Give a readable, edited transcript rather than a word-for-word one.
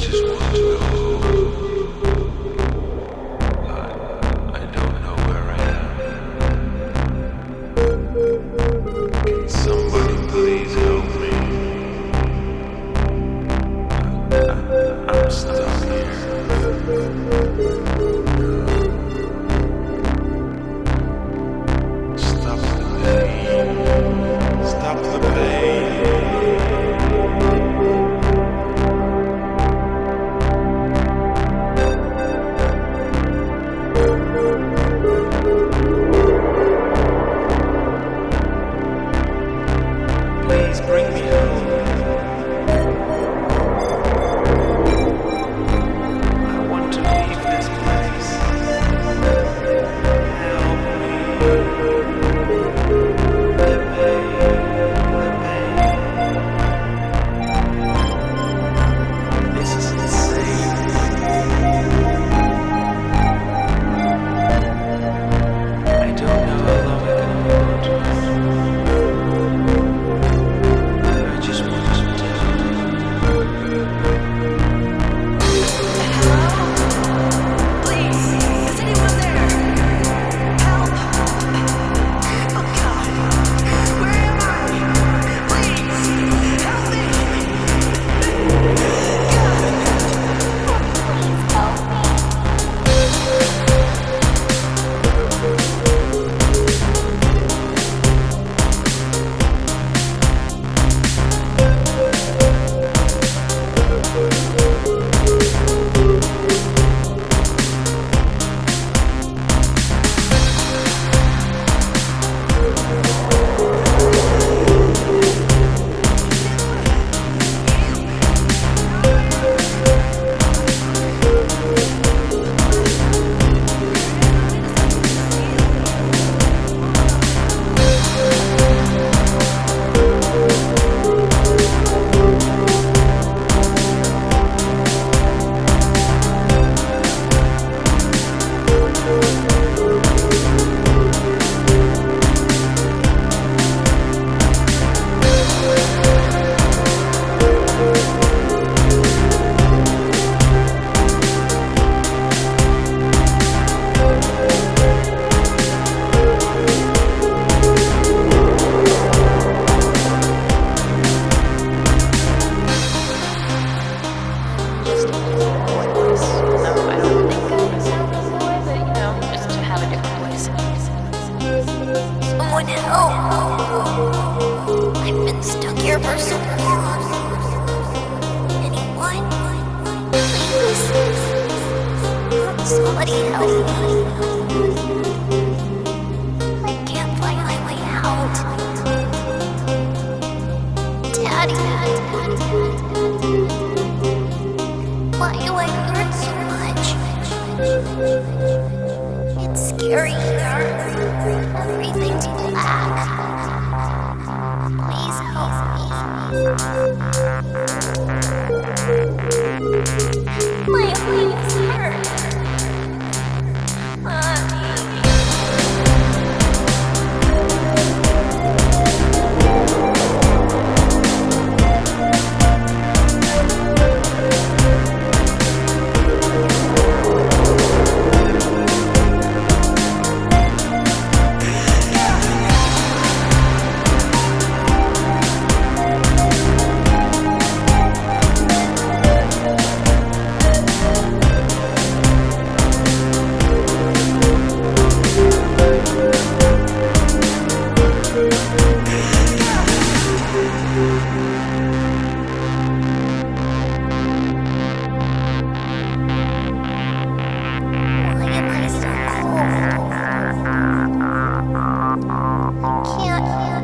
just want to go home. I don't know where I am. Can somebody please help me? I'm stuck here. Stop the pain. Stop the pain. Please bring me home. I want to leave this place. Help me. The pain. This is insane. I don't know how long I can hold on. I just want to Please, is anyone there? Help! Oh God, where am I? Please, help me! Someone help! I've been stuck here for so long. Anyone? Please. Somebody help me. I can't find my way out. Daddy. Why do I hurt so much? It's scary here. Everything's black. Please help me. My wings hurt. Why am I so cold? I can't